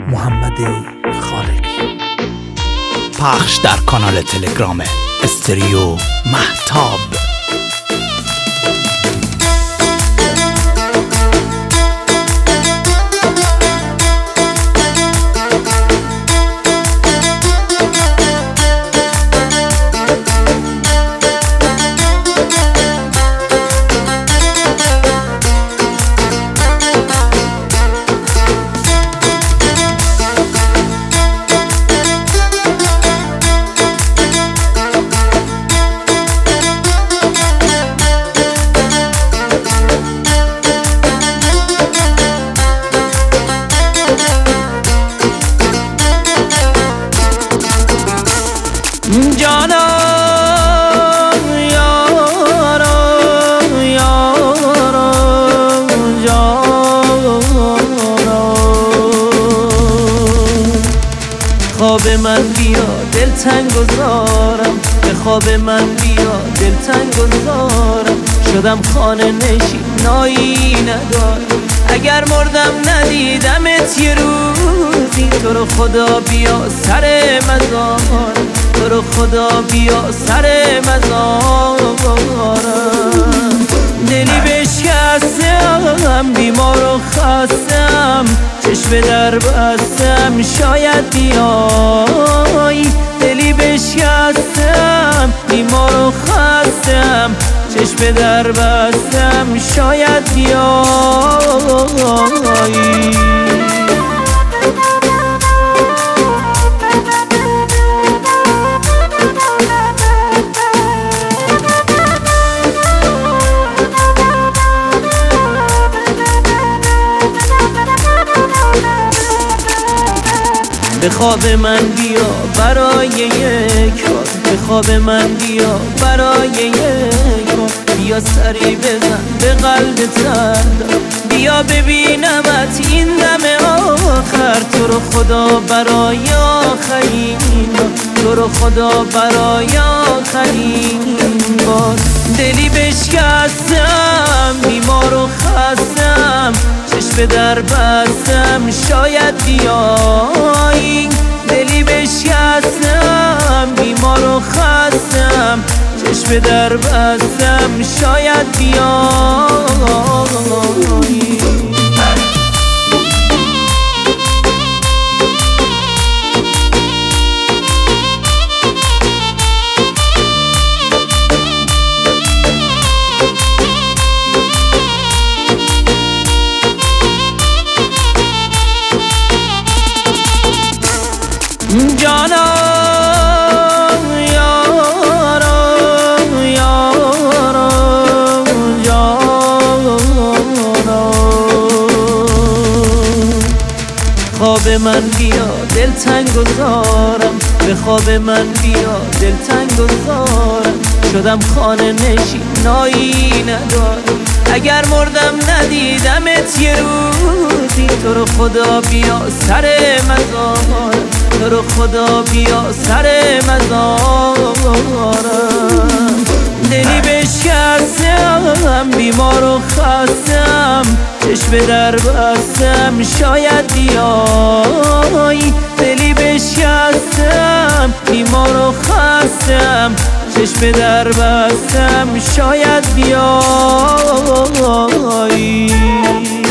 محمد خالقی. پخش در کانال تلگرام استریو مهتاب. جانا یارا یارا جانا، خواب من بیا دلتنگ گذارم، به خواب من بیا دلتنگ گذارم. شدم خانه نشین نایی ندارم، اگر مردم ندیدمت یه روزی. تو رو خدا بیا سر مزارم، تو رو خدا بیا سر مزارم. دلی بشکستم بیمار و خستم، چشم در بستم شاید بیای. دلی بشکستم بیمار و خستم، چشم در بستم شاید بیای. به خواب من بیا برای یک بار، به خواب من بیا برای یک بار. بیا سری بزن به قلب تردم، بیا ببینمت این دم آخر. تو رو خدا برای آخرین بار، تو رو خدا برای آخرین بار. دلی بشکستم بیمار و خستم، چشم در بستم شاید بیای. دلی بشکستم بیمار و خستم، چشم در بستم شاید بیای. جانا یارا یارا جانا، خواب من بیا دلتنگ گذارم، به خواب من بیا دلتنگ گذارم. شدم خانه نشین نایی ندارم، اگر مردم ندیدمت یه روزی. تو رو خدا بیا سر مزارم، تو رو خدا بیا سر مزارم. دلی بشکستم بیمار و خستم، چشم در بستم شاید بیای. دلی بشکستم بیمار و خستم، چشم در بستم شاید بیای.